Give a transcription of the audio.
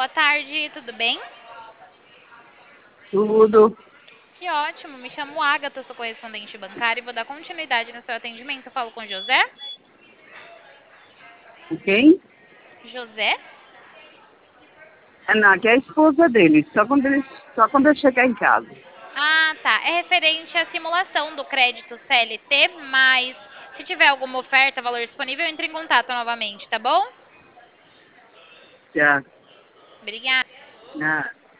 tarde, tudo bem? Tudo. Que ótimo, me chamo Agatha, sou correspondente bancária e vou dar continuidade no seu atendimento. Eu falo com José? Com quem? José? É, não, que é a esposa dele, só quando eu chegar em casa. Ah, tá. É referente à simulação do crédito CLT, mas se tiver alguma oferta, valor disponível, entre em contato novamente, tá bom? Já, Obrigada. já.